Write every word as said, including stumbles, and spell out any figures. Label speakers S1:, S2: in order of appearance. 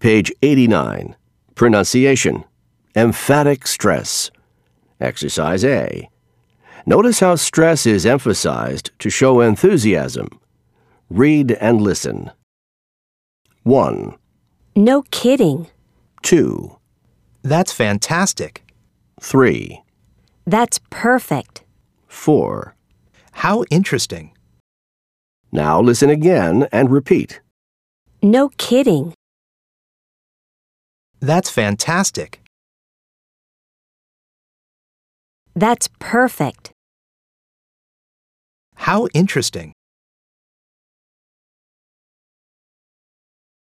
S1: Page eighty-nine. Pronunciation. Emphatic stress. Exercise A. Notice how stress is emphasized to show enthusiasm. Read and listen. one,
S2: No kidding.
S1: two,
S3: That's fantastic.
S1: three,
S2: That's perfect.
S1: four.
S3: How interesting.
S1: Now listen again and repeat.
S2: No kidding.
S3: That's fantastic.
S2: That's perfect.
S3: How interesting.